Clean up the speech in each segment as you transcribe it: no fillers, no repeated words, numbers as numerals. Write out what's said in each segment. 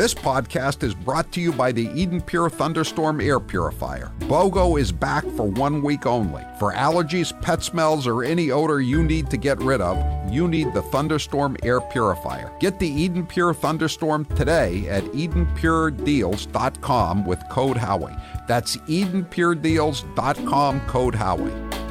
This podcast is brought to you by the Eden Pure Thunderstorm Air Purifier. BOGO is back for 1 week only. For allergies, pet smells, or any odor you need to get rid of, you need the Thunderstorm Air Purifier. Get the Eden Pure Thunderstorm today at EdenPureDeals.com with code Howie. That's EdenPureDeals.com, code Howie.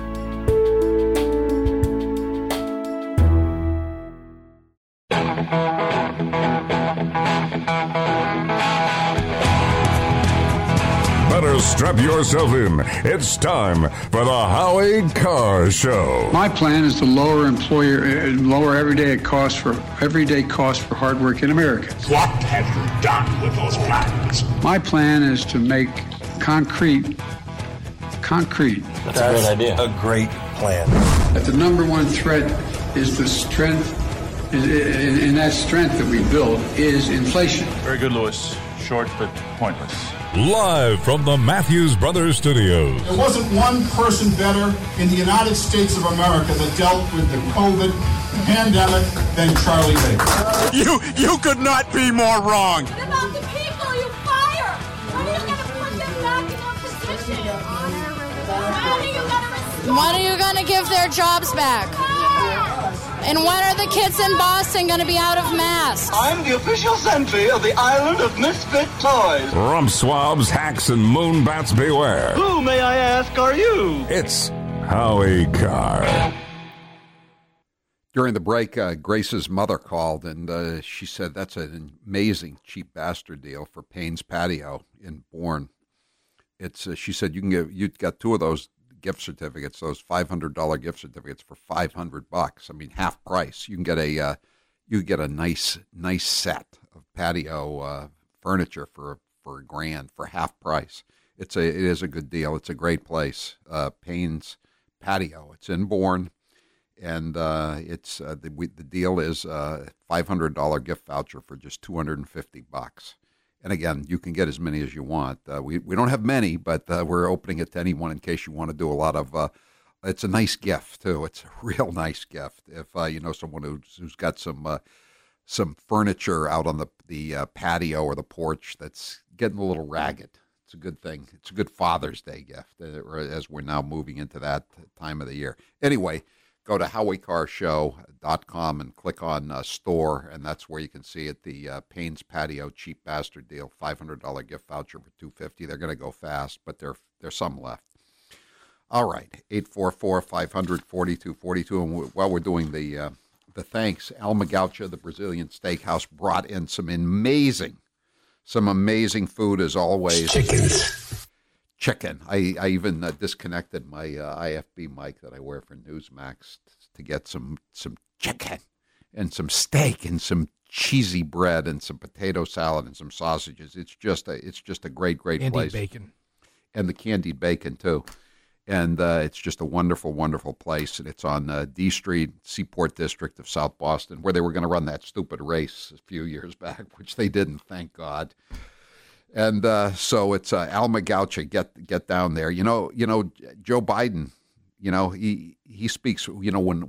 Better strap yourself in. It's time for the Howie Carr Show. My plan is to lower everyday costs for hardworking Americans. What have you done with those plans? My plan is to make concrete. That's a great idea. A great plan. That the number one threat is the strength, and that strength that we build is inflation. Very good, Lewis. Short but pointless. Live from the Matthews Brothers Studios. There wasn't one person better in the United States of America that dealt with the COVID pandemic than Charlie Baker. You could not be more wrong. What about the people you fire? When are you going to put them back in their position? When are you going to give their jobs back? And when are the kids in Boston going to be out of masks? I'm the official sentry of the island of misfit toys. Rump swabs, hacks, and moonbats beware. Who, may I ask, are you? It's Howie Carr. During the break, Grace's mother called, and she said that's an amazing cheap bastard deal for Payne's Patio in Bourne. She said you got two of those gift certificates, those $500 gift certificates for $500. I mean, half price. You can get a nice set of patio furniture for $1,000 for half price. It is a good deal. It's a great place. Payne's Patio. It's in Bourne, and the deal is a $500 gift voucher for just $250. And again, you can get as many as you want. We don't have many, but we're opening it to anyone in case you want to do a lot of. It's a nice gift too. It's a real nice gift if you know someone who's got some furniture out on the patio or the porch that's getting a little ragged. It's a good thing. It's a good Father's Day gift as we're now moving into that time of the year. Anyway, go to HowieCarrShow.com and click on store, and that's where you can see it. The Payne's Patio cheap bastard deal, $500 gift voucher for $250. They're going to go fast, but there's some left. All right, 844-500-4242. And while we're doing the thanks, Alma Gaucha, the Brazilian steakhouse, brought in some amazing food as always. Chicken. I even disconnected my IFB mic that I wear for Newsmax to get some chicken and some steak and some cheesy bread and some potato salad and some sausages. It's just a great place. Candied bacon. And the candied bacon too. And it's just a wonderful, wonderful place. And it's on D Street, Seaport District of South Boston, where they were going to run that stupid race a few years back, which they didn't, thank God. And so it's Alma Gaucha. Get down there. You know, Joe Biden. You know, he speaks. You know, when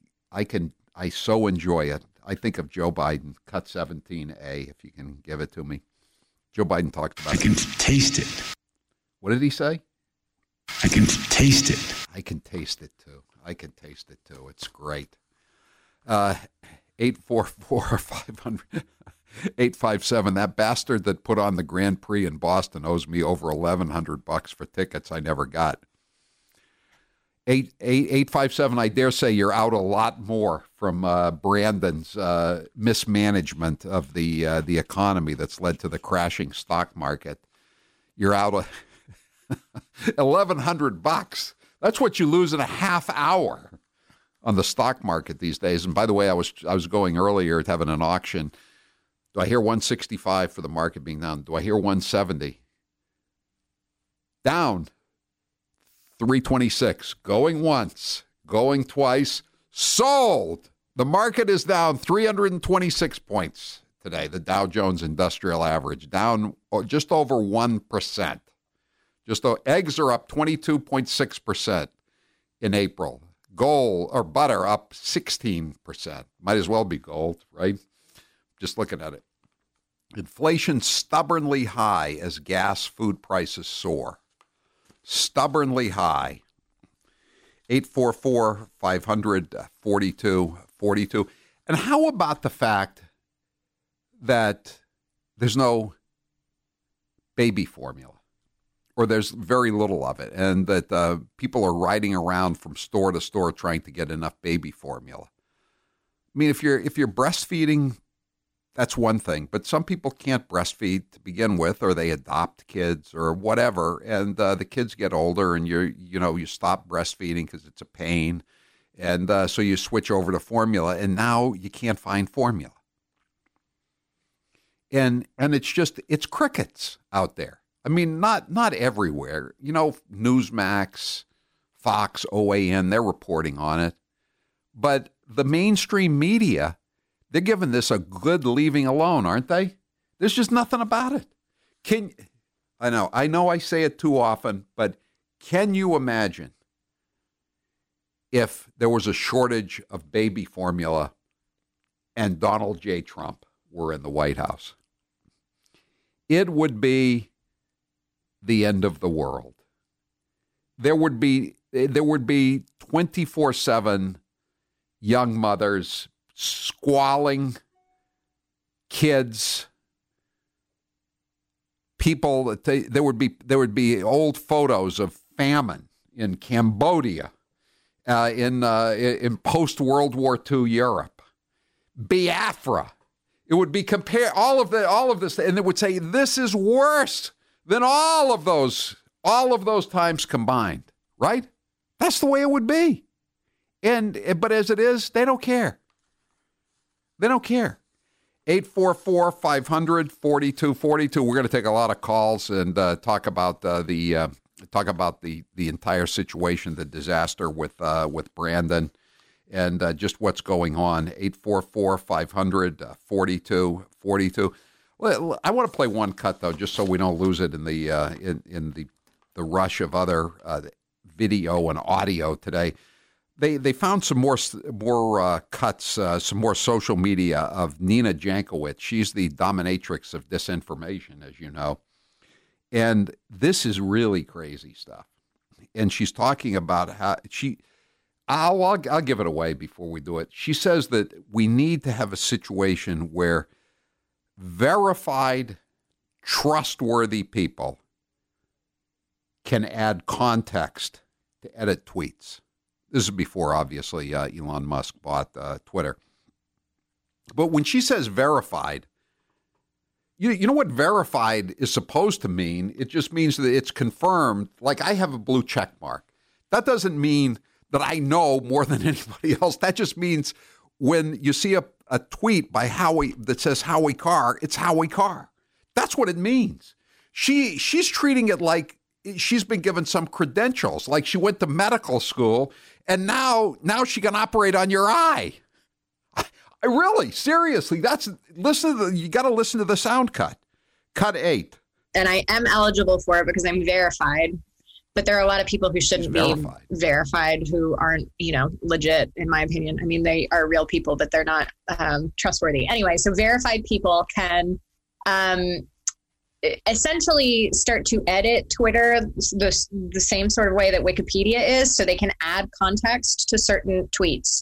I so enjoy it. I think of Joe Biden. Cut 17A, if you can give it to me. Joe Biden talked about. I can taste it. What did he say? I can taste it. I can taste it too. It's great. 844-500. 857. That bastard that put on the Grand Prix in Boston owes me over $1,100 for tickets I never got. 857. I dare say you're out a lot more from Brandon's mismanagement of the economy that's led to the crashing stock market. You're out $1,100. That's what you lose in a half hour on the stock market these days. And by the way, I was going earlier to having an auction. Do I hear 165 for the market being down? Do I hear 170? Down 326. Going once, going twice, sold. The market is down 326 points today. The Dow Jones Industrial Average down just over 1%. Eggs are up 22.6% in April. Gold or butter up 16%. Might as well be gold, right? Just looking at it. Inflation stubbornly high as gas food prices soar. Stubbornly high. 844-500-4242. And how about the fact that there's no baby formula, or there's very little of it, and that people are riding around from store to store trying to get enough baby formula? I mean, if you're breastfeeding, that's one thing, but some people can't breastfeed to begin with, or they adopt kids or whatever, and the kids get older, and you stop breastfeeding because it's a pain, and so you switch over to formula, and now you can't find formula, and it's crickets out there. I mean, not everywhere. Newsmax, Fox, OAN, they're reporting on it, but the mainstream media, they're giving this a good leaving alone, aren't they? There's just nothing about it. I know I say it too often, but can you imagine if there was a shortage of baby formula and Donald J. Trump were in the White House? It would be the end of the world. There would be 24/7 young mothers, squalling kids, people. There would be old photos of famine in Cambodia, in post World War II Europe, Biafra. It would be all of this, and it would say this is worse than all of those times combined. Right? That's the way it would be. But as it is, they don't care. They don't care. 844-500-4242. We're going to take a lot of calls and talk about the entire situation, the disaster with Brandon, and just what's going on. 844-500-4242. Well, I want to play one cut though, just so we don't lose it in the rush of other video and audio today. They found some more cuts, some more social media of Nina Jankowicz. She's the dominatrix of disinformation, as you know. And this is really crazy stuff. And she's talking about how I'll give it away before we do it. She says that we need to have a situation where verified, trustworthy people can add context to edit tweets. This is before, obviously, Elon Musk bought Twitter. But when she says verified, you know what verified is supposed to mean? It just means that it's confirmed. Like I have a blue check mark. That doesn't mean that I know more than anybody else. That just means when you see a tweet by Howie that says Howie Carr, it's Howie Carr. That's what it means. She's treating it like she's been given some credentials, like she went to medical school, and now she can operate on your eye. I really, seriously, you got to listen to the sound cut. Cut 8. And I am eligible for it because I'm verified, but there are a lot of people who shouldn't be verified who aren't, legit, in my opinion. I mean, they are real people, but they're not trustworthy. Anyway, so verified people can essentially start to edit Twitter the same sort of way that Wikipedia is, so they can add context to certain tweets.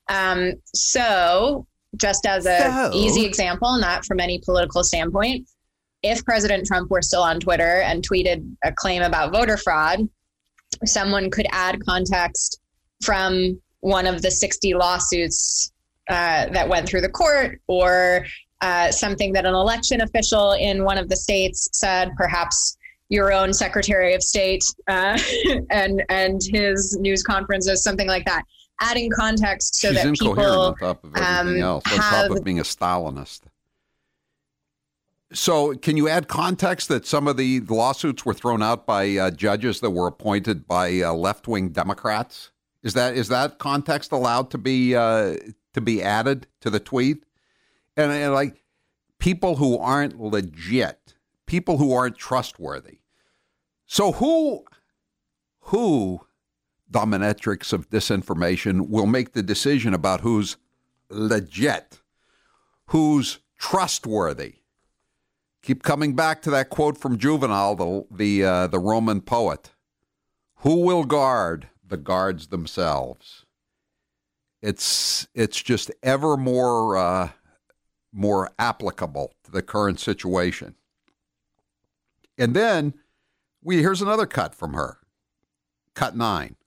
So just as an easy example, not from any political standpoint, if President Trump were still on Twitter and tweeted a claim about voter fraud, someone could add context from one of the 60 lawsuits that went through the court, or something that an election official in one of the states said, perhaps your own Secretary of State and his news conferences, something like that. Adding context so that people on top of everything else, on top of being a Stalinist. So can you add context that some of the lawsuits were thrown out by judges that were appointed by left-wing Democrats? Is that context allowed to be added to the tweet? And like people who aren't legit, people who aren't trustworthy. So who dominatrix of disinformation will make the decision about who's legit, who's trustworthy? Keep coming back to that quote from Juvenal, the Roman poet. Who will guard the guards themselves? It's just ever more applicable to the current situation. And then here's another cut from her. Cut 9.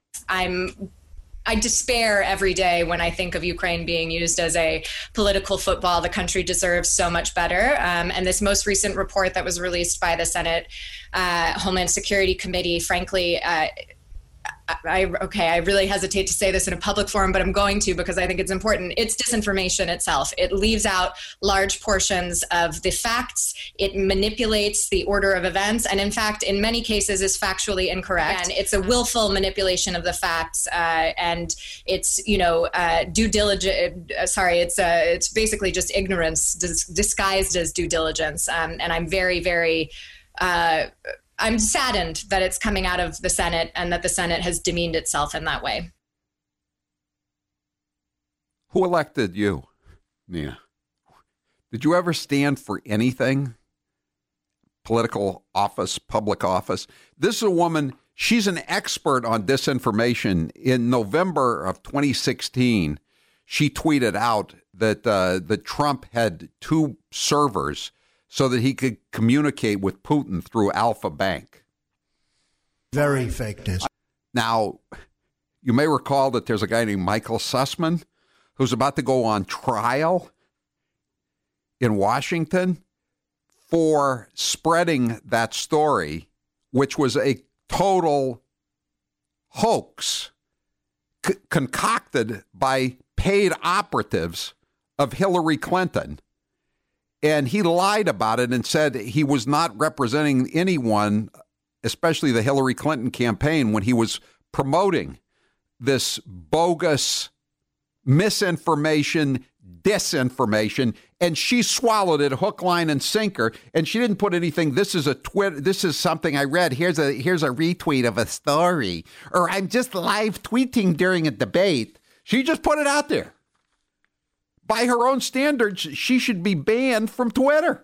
I despair every day when I think of Ukraine being used as a political football. The country deserves so much better. And this most recent report that was released by the Senate Homeland Security Committee, frankly, I really hesitate to say this in a public forum, but I'm going to because I think it's important. It's disinformation itself. It leaves out large portions of the facts. It manipulates the order of events. And in fact, in many cases is factually incorrect. And it's a willful manipulation of the facts. And it's, due diligence. It's basically just ignorance disguised as due diligence. And I'm very, very, I'm saddened that it's coming out of the Senate and that the Senate has demeaned itself in that way. Who elected you, Nina? Did you ever stand for anything? Political office, public office? This is a woman, she's an expert on disinformation. In November of 2016, she tweeted out that Trump had 2 servers so that he could communicate with Putin through Alpha Bank. Very fake news. Now, you may recall that there's a guy named Michael Sussman who's about to go on trial in Washington for spreading that story, which was a total hoax concocted by paid operatives of Hillary Clinton. And he lied about it and said he was not representing anyone, especially the Hillary Clinton campaign, when he was promoting this bogus misinformation, disinformation. And she swallowed it hook, line, and sinker. And she didn't put anything. This is a tweet. This is something I read. Here's a retweet of a story. Or I'm just live tweeting during a debate. She just put it out there. By her own standards, she should be banned from Twitter.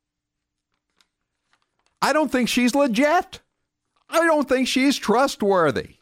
I don't think she's legit. I don't think she's trustworthy.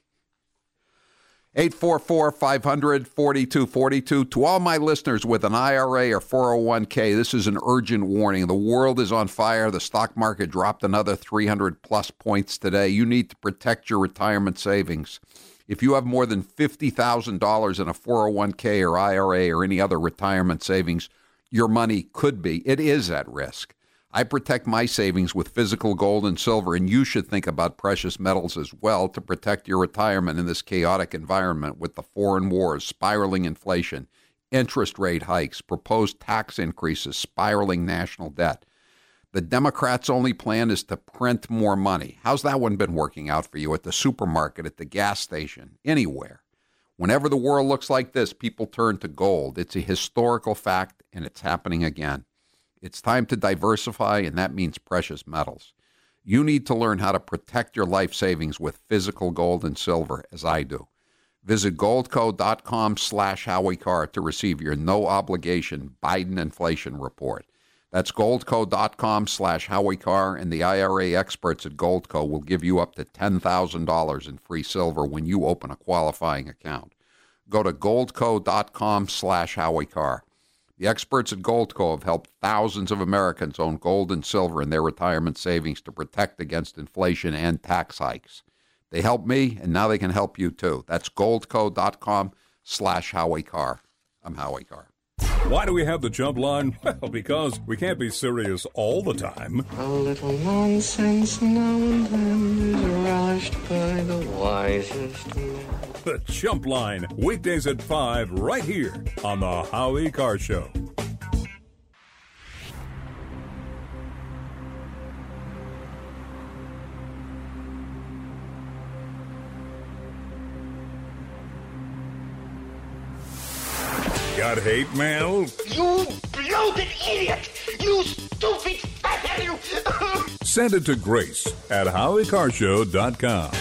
844-500-4242. To all my listeners with an IRA or 401k, this is an urgent warning. The world is on fire. The stock market dropped another 300-plus points today. You need to protect your retirement savings. If you have more than $50,000 in a 401k or IRA or any other retirement savings, your money it is at risk. I protect my savings with physical gold and silver, and you should think about precious metals as well to protect your retirement in this chaotic environment with the foreign wars, spiraling inflation, interest rate hikes, proposed tax increases, spiraling national debt. The Democrats' only plan is to print more money. How's that one been working out for you at the supermarket, at the gas station, anywhere? Whenever the world looks like this, people turn to gold. It's a historical fact, and it's happening again. It's time to diversify, and that means precious metals. You need to learn how to protect your life savings with physical gold and silver, as I do. Visit goldco.com/Howie Carr to receive your no-obligation Biden inflation report. That's goldco.com/Howie Carr, and the IRA experts at Goldco will give you up to $10,000 in free silver when you open a qualifying account. Go to goldco.com/Howie Carr. The experts at Goldco have helped thousands of Americans own gold and silver in their retirement savings to protect against inflation and tax hikes. They helped me, and now they can help you too. That's goldco.com/Howie Carr. I'm Howie Carr. Why do we have the jump line? Well, because we can't be serious all the time. A little nonsense now and then is relished by the wisest man. The jump line, weekdays at 5, right here on the Howie Carr Show. Got hate mail? You bloated idiot! You stupid fat you! Send it to Grace at HowieCarShow.com.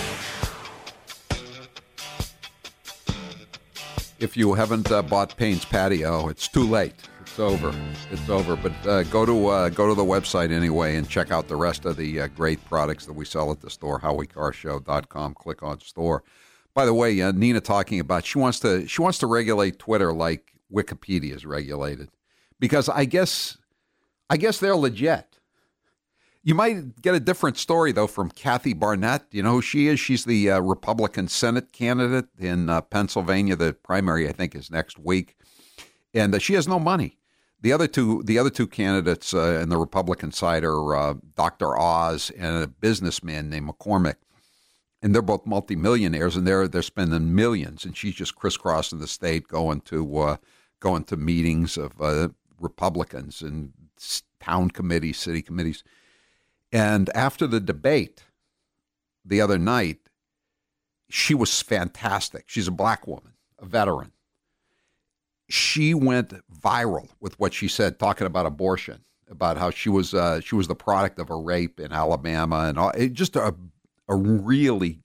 If you haven't bought Payne's Patio, it's too late. It's over. It's over. But go to the website anyway and check out the rest of the great products that we sell at the store, HowieCarShow.com. Click on store. By the way, Nina talking about she wants to regulate Twitter like Wikipedia is regulated, because I guess they're legit. You might get a different story, though, from Kathy Barnett. You know who she is? She's the Republican Senate candidate in Pennsylvania. The primary, I think, is next week. And she has no money. The other two candidates in the Republican side are Dr. Oz and a businessman named McCormick. And they're both multimillionaires, and they're spending millions. And she's just crisscrossing the state, going to meetings of Republicans and town committees, city committees. And after the debate the other night, she was fantastic. She's a black woman, a veteran. She went viral with what she said, talking about abortion, about how she was the product of a rape in Alabama, and all. It just a really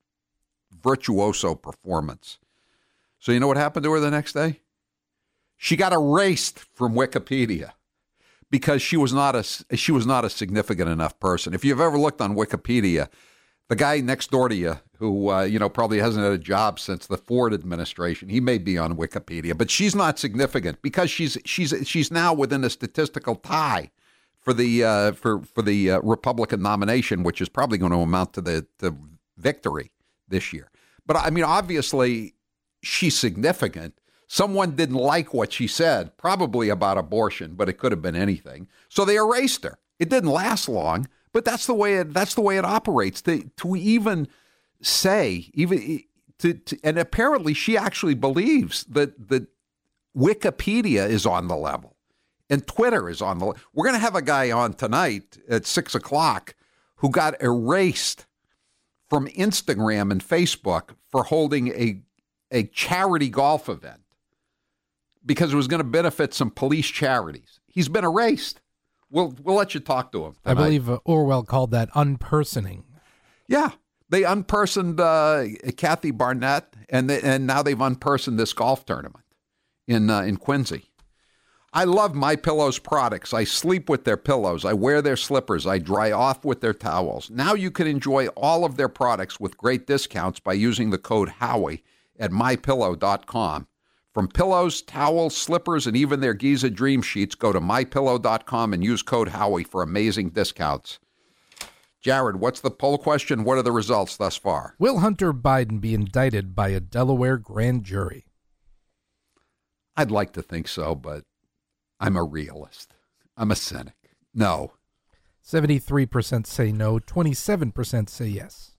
virtuoso performance. So you know what happened to her the next day? She got erased from Wikipedia, because she was not a significant enough person. If you've ever looked on Wikipedia, the guy next door to you who probably hasn't had a job since the Ford administration, he may be on Wikipedia, but she's not significant because she's now within a statistical tie for the Republican nomination, which is probably going to amount to the victory this year. But I mean, obviously, she's significant. Someone didn't like what she said, probably about abortion, but it could have been anything. So they erased her. It didn't last long, but that's the way it operates. To even say, and apparently she actually believes that Wikipedia is on the level and Twitter is on the level. We're going to have a guy on tonight at 6:00 who got erased from Instagram and Facebook for holding a charity golf event, because it was going to benefit some police charities. He's been erased. We'll let you talk to him tonight. I believe Orwell called that unpersoning. Yeah, they unpersoned Kathy Barnett, and now they've unpersoned this golf tournament in Quincy. I love MyPillow's products. I sleep with their pillows. I wear their slippers. I dry off with their towels. Now you can enjoy all of their products with great discounts by using the code Howie at MyPillow.com. From pillows, towels, slippers, and even their Giza Dream Sheets, go to MyPillow.com and use code Howie for amazing discounts. Jared, what's the poll question? What are the results thus far? Will Hunter Biden be indicted by a Delaware grand jury? I'd like to think so, but I'm a realist. I'm a cynic. No. 73% say no, 27% say yes.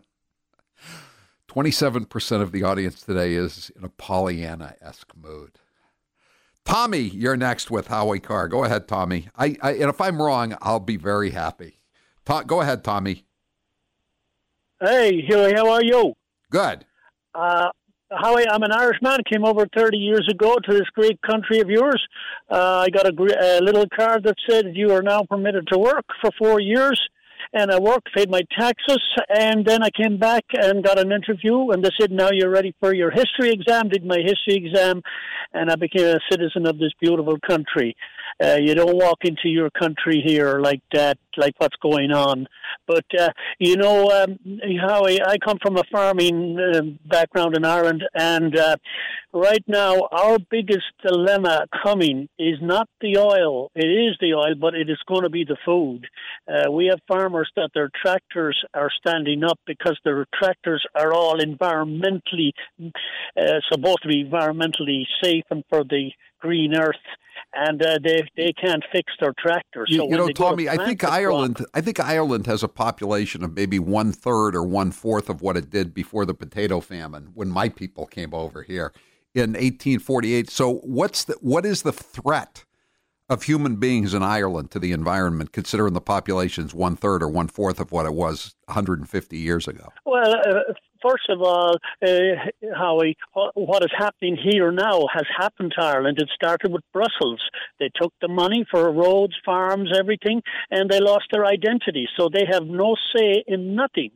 27% of the audience today is in a Pollyanna-esque mood. Tommy, you're next with Howie Carr. Go ahead, Tommy. And if I'm wrong, I'll be very happy. Go ahead, Tommy. Hey, Huey, how are you? Good. Howie, I'm an Irishman. Came over 30 years ago to this great country of yours. I got a little card that said you are now permitted to work for 4 years. And I worked, paid my taxes, and then I came back and got an interview, and they said, now you're ready for your history exam. Did my history exam, and I became a citizen of this beautiful country. You don't walk into your country here like that, like what's going on. But, Howie, I come from a farming background in Ireland, and right now our biggest dilemma coming is not the oil. It is the oil, but it is going to be the food. We have farmers that their tractors are standing up because their tractors are all environmentally, supposed to be environmentally safe and for the green earth. And they can't fix their tractors. So Tommy, I think Ireland has a population of maybe 1/3 or 1/4 of what it did before the potato famine when my people came over here in 1848. So what is the threat of human beings in Ireland to the environment, considering the population's 1/3 or 1/4 of what it was 150 years ago? Well, first of all, Howie, what is happening here now has happened to Ireland. It started with Brussels. They took the money for roads, farms, everything, and they lost their identity. So they have no say in nothing.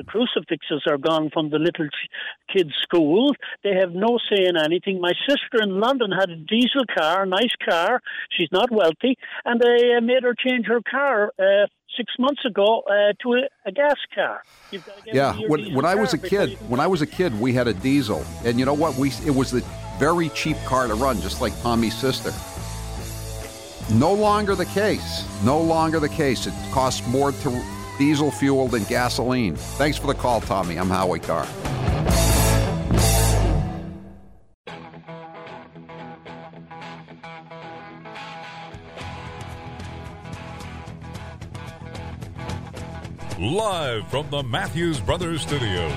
The crucifixes are gone from the little kids' schools. They have no say in anything. My sister in London had a diesel car, a nice car. She's not wealthy, and they made her change her car 6 months ago to a gas car. You've got to get when I was a kid, we had a diesel, and you know what? It was the very cheap car to run, just like Tommy's sister. No longer the case. No longer the case. It costs more to diesel fuel than gasoline. Thanks for the call, Tommy. I'm Howie Carr. Live from the Matthews Brothers Studios.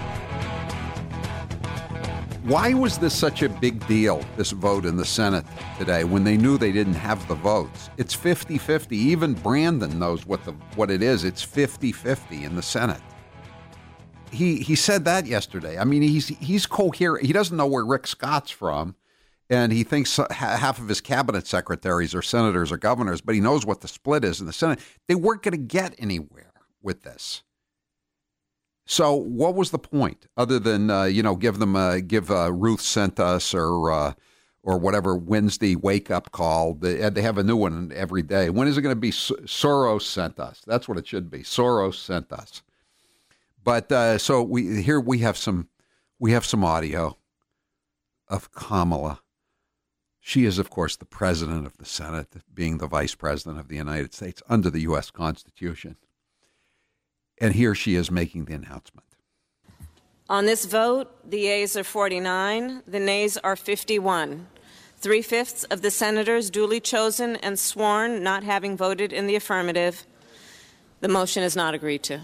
Why was this such a big deal, this vote in the Senate today, when they knew they didn't have the votes? It's 50-50. Even Brandon knows what it is. It's 50-50 in the Senate. He said that yesterday. I mean, he's coherent. He doesn't know where Rick Scott's from, and he thinks half of his cabinet secretaries are senators or governors, but he knows what the split is in the Senate. They weren't going to get anywhere with this. So what was the point other than, give Ruth Sent Us or whatever Wednesday wake-up call? They have a new one every day. When is it going to be Soros Sent Us? That's what it should be. Soros Sent Us. But so we have some audio of Kamala. She is, of course, the president of the Senate, being the vice president of the United States under the U.S. Constitution. And here she is making the announcement. On this vote, the yeas are 49, the nays are 51. 3/5 of the senators duly chosen and sworn not having voted in the affirmative. The motion is not agreed to.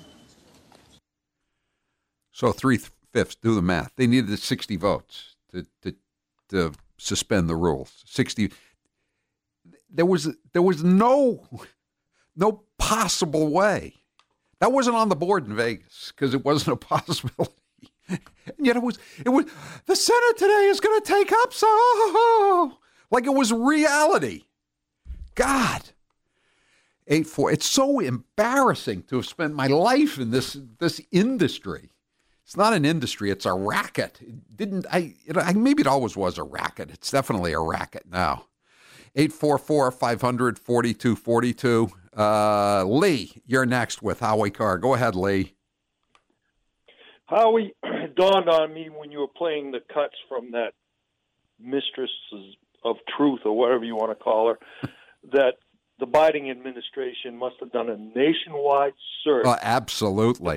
So 3/5, do the math. They needed 60 votes to suspend the rules. 60. There was no possible way. That wasn't on the board in Vegas because it wasn't a possibility. And yet it was the Senate today is going to take up so like it was reality. God. 8-4. It's so embarrassing to have spent my life in this industry. It's not an industry, it's a racket. Maybe it always was a racket. It's definitely a racket now. 844-500-4242. Lee, you're next with Howie Carr. Go ahead, Lee. Howie, it dawned on me when you were playing the cuts from that Mistress of Truth, or whatever you want to call her, that the Biden administration must have done a nationwide search. Absolutely. To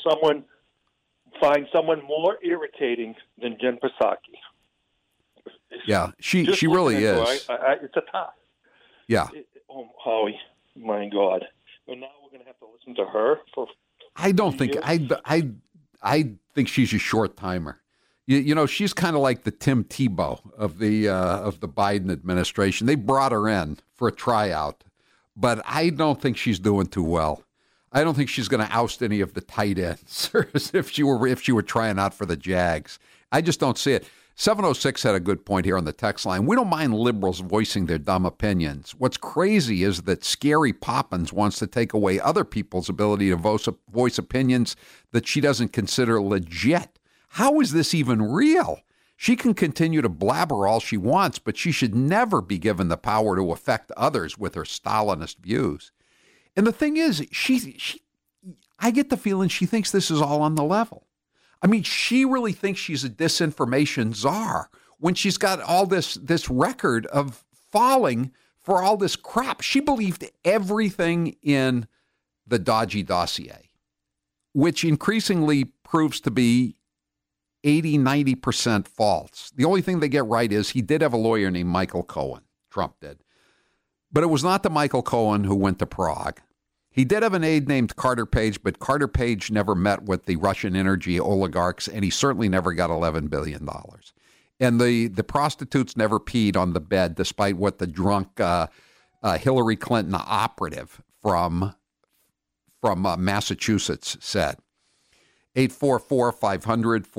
find someone more irritating than Jen Psaki. Yeah, she really is. It's a tie. Yeah. Howie, my God. And now we're going to have to listen to her for. I don't think I think she's a short timer. You know, she's kind of like the Tim Tebow of the Biden administration. They brought her in for a tryout, but I don't think she's doing too well. I don't think she's going to oust any of the tight ends if she were trying out for the Jags. I just don't see it. 706 had a good point here on the text line. We don't mind liberals voicing their dumb opinions. What's crazy is that Scary Poppins wants to take away other people's ability to voice opinions that she doesn't consider legit. How is this even real? She can continue to blabber all she wants, but she should never be given the power to affect others with her Stalinist views. And the thing is, I get the feeling she thinks this is all on the level. I mean, she really thinks she's a disinformation czar when she's got all this record of falling for all this crap. She believed everything in the dodgy dossier, which increasingly proves to be 80-90% false. The only thing they get right is he did have a lawyer named Michael Cohen. Trump did. But it was not the Michael Cohen who went to Prague. He did have an aide named Carter Page, but Carter Page never met with the Russian energy oligarchs, and he certainly never got $11 billion. And the prostitutes never peed on the bed, despite what the drunk Hillary Clinton operative from Massachusetts said.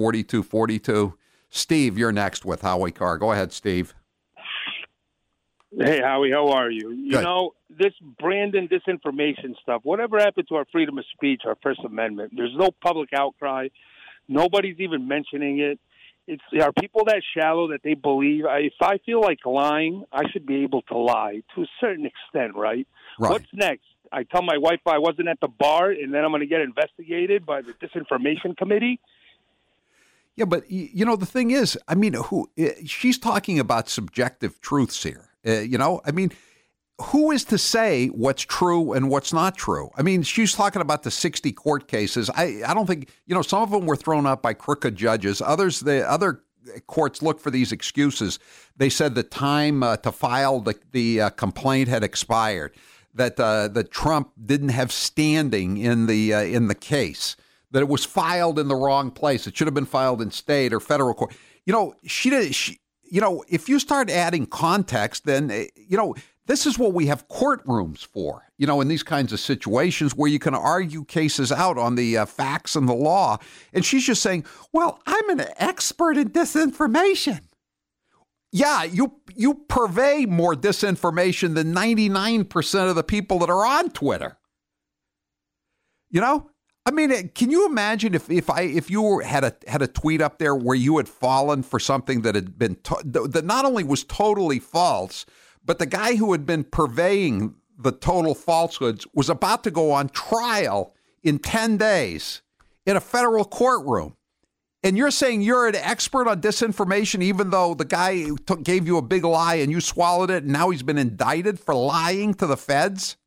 844-500-4242. Steve, you're next with Howie Carr. Go ahead, Steve. Hey, Howie, how are you? Good. You know, this Brandon disinformation stuff, whatever happened to our freedom of speech, our First Amendment? There's no public outcry. Nobody's even mentioning it. Are people that shallow that they believe? If I feel like lying, I should be able to lie to a certain extent, right? What's next? I tell my wife I wasn't at the bar, and then I'm going to get investigated by the disinformation committee? Yeah, but, the thing is, I mean, she's talking about subjective truths here. Who is to say what's true and what's not true? I mean, she's talking about the 60 court cases. I don't think, some of them were thrown out by crooked judges. The other courts look for these excuses. They said the time to file the complaint had expired, that Trump didn't have standing in the case, that it was filed in the wrong place. It should have been filed in state or federal court. If you start adding context, then, this is what we have courtrooms for, in these kinds of situations where you can argue cases out on the facts and the law. And she's just saying, well, I'm an expert in disinformation. Yeah, you purvey more disinformation than 99% of the people that are on Twitter. I mean, can you imagine if you had a tweet up there where you had fallen for something that had been that not only was totally false, but the guy who had been purveying the total falsehoods was about to go on trial in 10 days in a federal courtroom. And you're saying you're an expert on disinformation, even though the guy gave you a big lie and you swallowed it, and now he's been indicted for lying to the feds?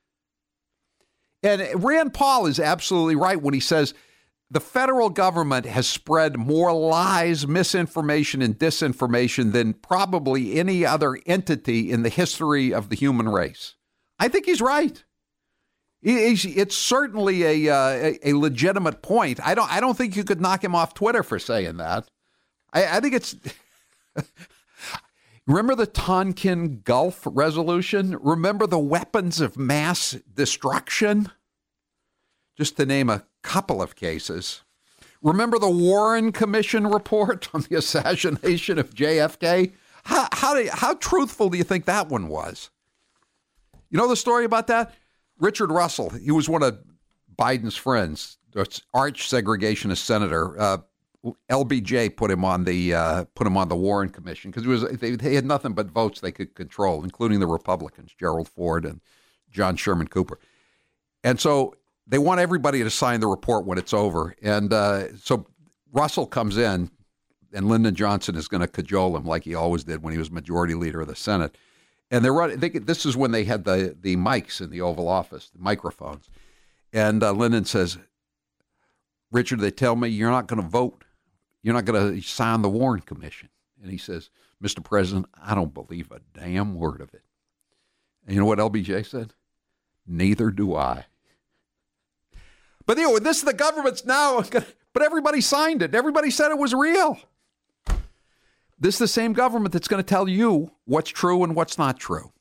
And Rand Paul is absolutely right when he says the federal government has spread more lies, misinformation, and disinformation than probably any other entity in the history of the human race. I think he's right. It's certainly a legitimate point. I don't think you could knock him off Twitter for saying that. I think it's. Remember the Tonkin Gulf resolution? Remember the weapons of mass destruction? Just to name a couple of cases. Remember the Warren Commission report on the assassination of JFK? How truthful do you think that one was? You know the story about that? Richard Russell, he was one of Biden's friends, arch segregationist senator. LBJ put him on the Warren Commission because they had nothing but votes they could control, including the Republicans, Gerald Ford and John Sherman Cooper. And so they want everybody to sign the report when it's over. And so Russell comes in, and Lyndon Johnson is going to cajole him like he always did when he was majority leader of the Senate. And this is when they had the mics in the Oval Office, the microphones. And Lyndon says, Richard, they tell me you're not going to vote. You're not going to sign the Warren Commission. And he says, Mr. President, I don't believe a damn word of it. And you know what LBJ said? Neither do I. But this is the government's now, but everybody signed it. Everybody said it was real. This is the same government that's going to tell you what's true and what's not true.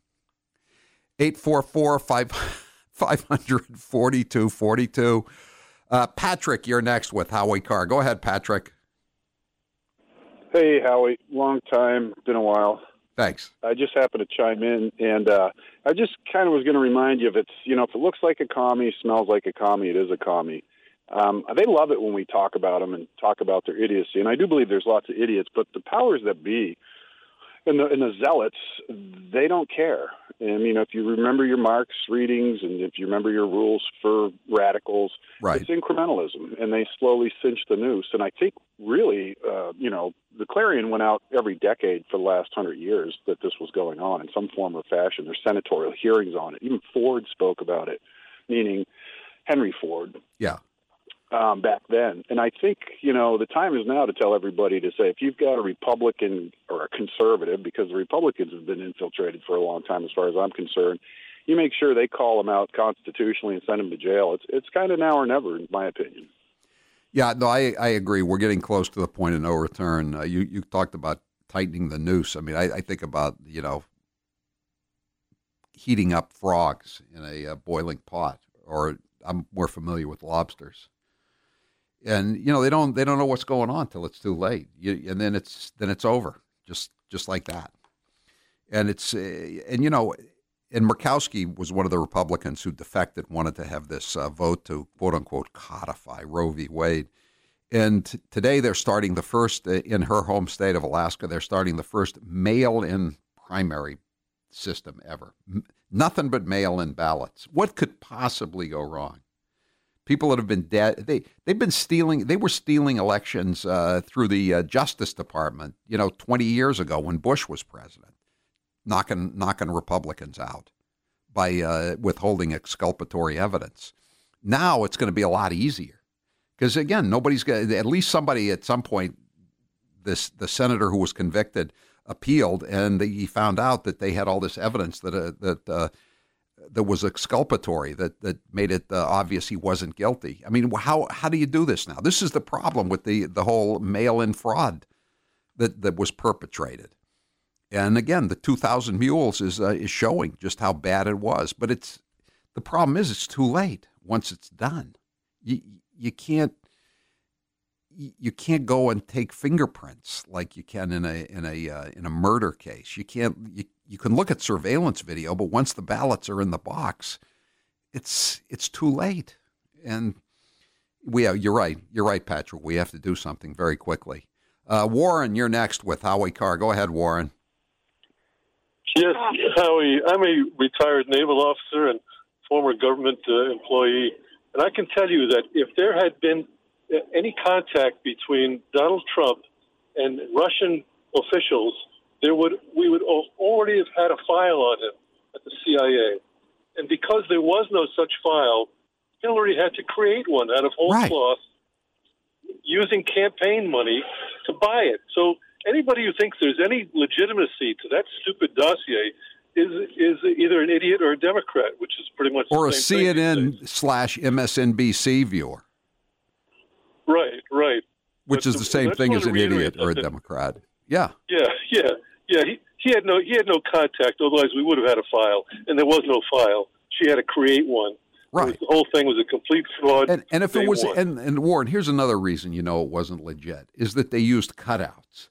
844-500-4242. Patrick, you're next with Howie Carr. Go ahead, Patrick. Hey, Howie. Long time. Been a while. Thanks. I just happened to chime in, and I just kind of was going to remind you if it looks like a commie, smells like a commie, it is a commie. They love it when we talk about them and talk about their idiocy, and I do believe there's lots of idiots, but the powers that be and the zealots, they don't care. And, if you remember your Marx readings and if you remember your rules for radicals, right. It's incrementalism, and they slowly cinch the noose. And I think really, the Clarion went out every decade for the last 100 years that this was going on in some form or fashion. There's senatorial hearings on it. Even Ford spoke about it, meaning Henry Ford. Yeah. Back then. And I think, the time is now to tell everybody to say, if you've got a Republican or a conservative, because the Republicans have been infiltrated for a long time as far as I'm concerned, you make sure they call them out constitutionally and send them to jail. It's kind of now or never, in my opinion. Yeah, no, I agree. We're getting close to the point of no return. You talked about tightening the noose. I mean, I think about, heating up frogs in a boiling pot, or I'm more familiar with lobsters. And they don't know what's going on till it's too late. And then it's over, just like that. And and Murkowski was one of the Republicans who defected, wanted to have this vote to, quote unquote, codify Roe v. Wade. And today they're starting the first, in her home state of Alaska, they're starting the first mail-in primary system ever. Nothing but mail-in ballots. What could possibly go wrong? People that have been dead, they were stealing elections through the Justice Department, 20 years ago when Bush was president, knocking Republicans out by withholding exculpatory evidence. Now it's going to be a lot easier. Because, again, nobody's going at least somebody at some point, the senator who was convicted appealed, and he found out that they had all this evidence that was exculpatory, that made it obvious he wasn't guilty. I mean, how do you do this now? This is the problem with the whole mail-in fraud that was perpetrated. And, again, the 2,000 mules is showing just how bad it was. But the problem is it's too late once it's done. You can't go and take fingerprints like you can in a murder case. You can look at surveillance video, but once the ballots are in the box, it's too late. And you're right, Patrick. We have to do something very quickly. Warren, you're next with Howie Carr. Go ahead, Warren. Yes, Howie. I'm a retired naval officer and former government employee. And I can tell you that if there had been any contact between Donald Trump and Russian officials, we would already have had a file on him at the CIA. And because there was no such file, Hillary had to create one out of whole cloth using campaign money to buy it. So anybody who thinks there's any legitimacy to that stupid dossier is either an idiot or a Democrat, which is pretty much or the same a CNN/MSNBC viewer. Right. Which is the same thing as an idiot or a Democrat. Yeah. Yeah. He had no contact. Otherwise, we would have had a file, and there was no file. She had to create one. Right. The whole thing was a complete fraud. And if it was, and Warren, here's another reason it wasn't legit is that they used cutouts.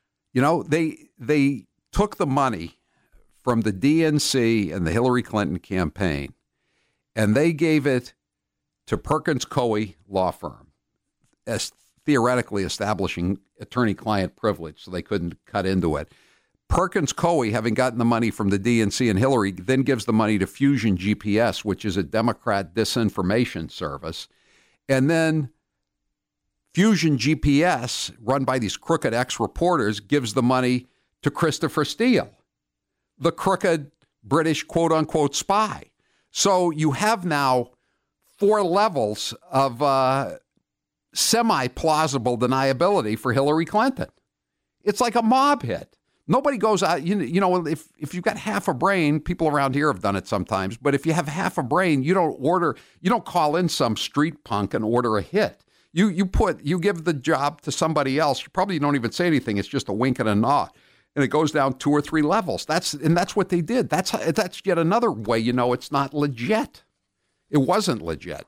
They took the money from the DNC and the Hillary Clinton campaign, and they gave it to Perkins Coie law firm, as theoretically establishing attorney-client privilege, so they couldn't cut into it. Perkins Coie, having gotten the money from the DNC and Hillary, then gives the money to Fusion GPS, which is a Democrat disinformation service, and then Fusion GPS, run by these crooked ex-reporters, gives the money to Christopher Steele, the crooked British quote-unquote spy. So you have now 4 levels of semi-plausible deniability for Hillary Clinton. It's like a mob hit. Nobody goes out, if you've got half a brain, people around here have done it sometimes, but if you have half a brain, you don't call in some street punk and order a hit. You give the job to somebody else. You probably don't even say anything. It's just a wink and a nod. And it goes down 2 or 3 levels. That's what they did. That's yet another way it's not legit. It wasn't legit.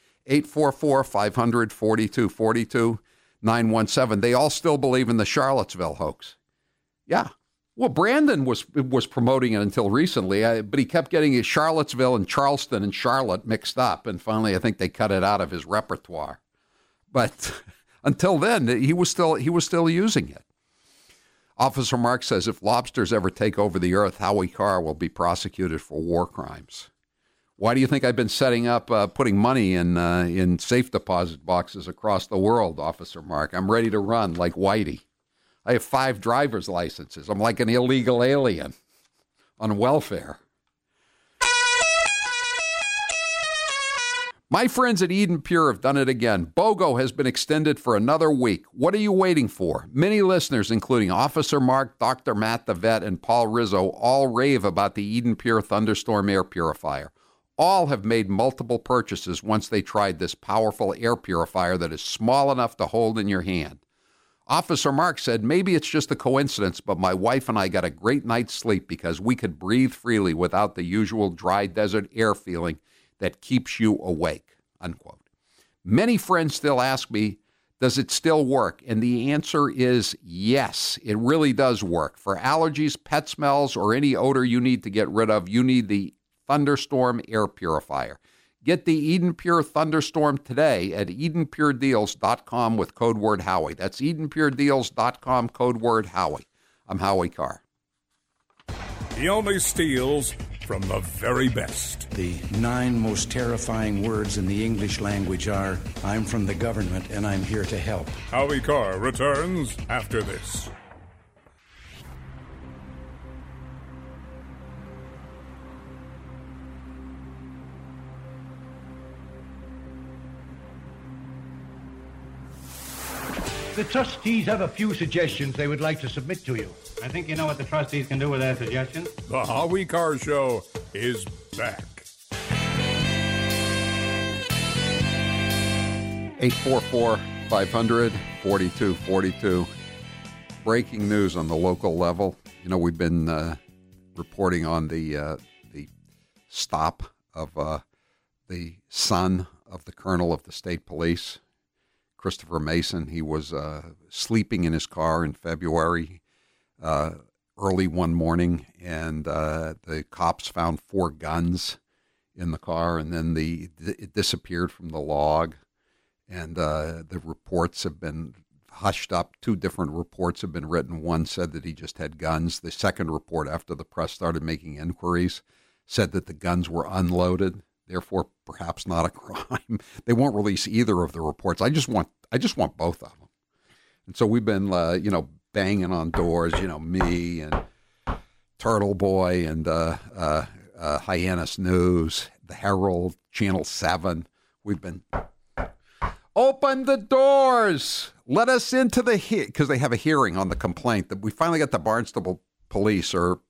844-500-4242, 917. They all still believe in the Charlottesville hoax. Yeah. Well, Brandon was promoting it until recently, but he kept getting Charlottesville and Charleston and Charlotte mixed up, and finally I think they cut it out of his repertoire. But until then, he was still using it. Officer Mark says if lobsters ever take over the earth, Howie Carr will be prosecuted for war crimes. Why do you think I've been setting up, putting money in safe deposit boxes across the world, Officer Mark? I'm ready to run like Whitey. I have 5 driver's licenses. I'm like an illegal alien on welfare. My friends at Eden Pure have done it again. BOGO has been extended for another week. What are you waiting for? Many listeners, including Officer Mark, Dr. Matt the Vet, and Paul Rizzo, all rave about the Eden Pure Thunderstorm Air Purifier. All have made multiple purchases once they tried this powerful air purifier that is small enough to hold in your hand. Officer Mark said, maybe it's just a coincidence, but my wife and I got a great night's sleep because we could breathe freely without the usual dry desert air feeling that keeps you awake, unquote. Many friends still ask me, Does it still work? And the answer is yes, it really does work. For allergies, pet smells, or any odor you need to get rid of, you need the Thunderstorm Air Purifier. Get the Eden Pure Thunderstorm today at EdenPureDeals.com with code word Howie. That's EdenPureDeals.com, code word Howie. I'm Howie Carr. He only steals from the very best. The 9 most terrifying words in the English language are, I'm from the government and I'm here to help. Howie Carr returns after this. The trustees have a few suggestions they would like to submit to you. I think you know what the trustees can do with their suggestions. The Howie Carr Show is back. 844-500-4242. Breaking news on the local level. You know, we've been reporting on the stop of the son of the colonel of the state police, Christopher Mason. He was sleeping in his car in February, early one morning, and the cops found 4 guns in the car, and then it disappeared from the log, and the reports have been hushed up. 2 different reports have been written. One said that he just had guns. The second report, after the press started making inquiries, said that the guns were unloaded, therefore perhaps not a crime. They won't release either of the reports. I just want both of them. And so we've been, banging on doors, me and Turtle Boy and Hyannis News, the Herald, Channel 7. We've been, open the doors. Let us into the because they have a hearing on the complaint that we finally got the Barnstable police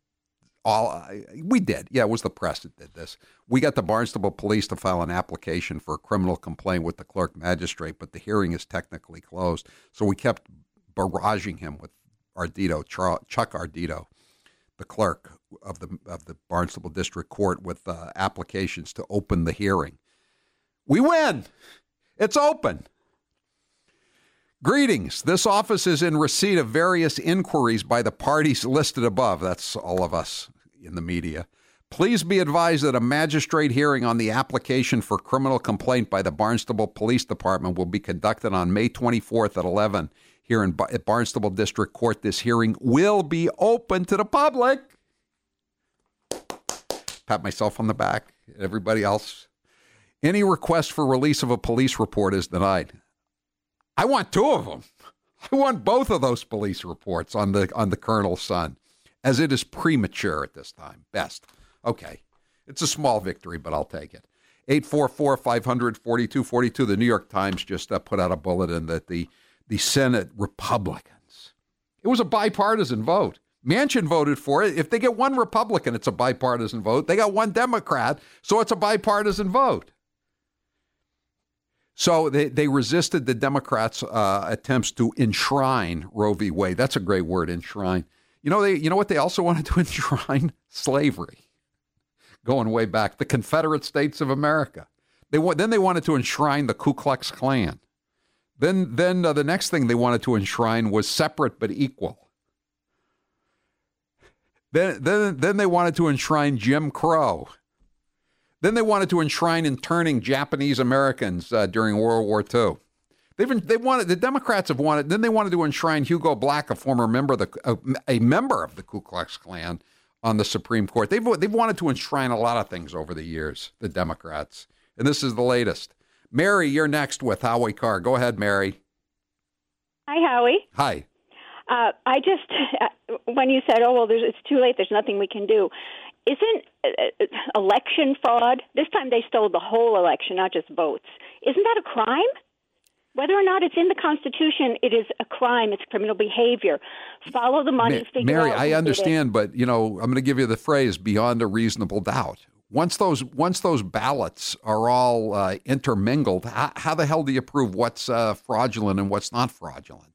we did. Yeah, it was the press that did this. We got the Barnstable police to file an application for a criminal complaint with the clerk magistrate, but the hearing is technically closed. So we kept barraging him with Chuck Ardito, the clerk of the Barnstable District Court, with applications to open the hearing. We win. It's open. Greetings. This office is in receipt of various inquiries by the parties listed above. That's all of us in the media. Please be advised that a magistrate hearing on the application for criminal complaint by the Barnstable Police Department will be conducted on May 24th at 11 here at Barnstable District Court. This hearing will be open to the public. Pat myself on the back. Everybody else. Any request for release of a police report is denied. I want 2 of them. I want both of those police reports on the colonel's son, as it is premature at this time. Best. Okay. It's a small victory, but I'll take it. 844-500-4242. The New York Times just put out a bulletin that the Senate Republicans, it was a bipartisan vote. Manchin voted for it. If they get 1 Republican, it's a bipartisan vote. They got 1 Democrat, so it's a bipartisan vote. So they resisted the Democrats' attempts to enshrine Roe v. Wade. That's a great word, enshrine. You know what they also wanted to enshrine? Slavery. Going way back, the Confederate States of America. Then they wanted to enshrine the Ku Klux Klan. Then the next thing they wanted to enshrine was separate but equal. Then they wanted to enshrine Jim Crow. Then they wanted to enshrine interning Japanese Americans during World War II. The Democrats have wanted. Then they wanted to enshrine Hugo Black, a former member of a member of the Ku Klux Klan, on the Supreme Court. They've wanted to enshrine a lot of things over the years, the Democrats, and this is the latest. Mary, you're next with Howie Carr. Go ahead, Mary. Hi, Howie. Hi. I just when you said, it's too late. There's nothing we can do. Isn't election fraud? This time they stole the whole election, not just votes. Isn't that a crime? Whether or not it's in the Constitution, it is a crime. It's criminal behavior. Follow the money. Mary, I understand, but I'm going to give you the phrase "beyond a reasonable doubt." Once those ballots are all intermingled, how the hell do you prove what's fraudulent and what's not fraudulent?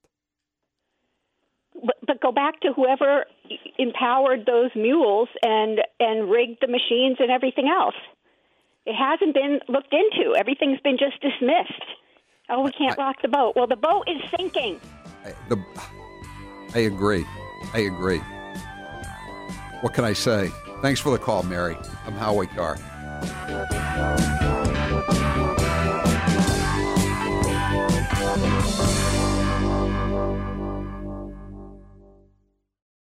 But go back to whoever empowered those mules and rigged the machines and everything else. It hasn't been looked into. Everything's been just dismissed. Oh, we can't rock the boat. Well, the boat is sinking. I agree. What can I say? Thanks for the call, Mary. I'm Howie Carr.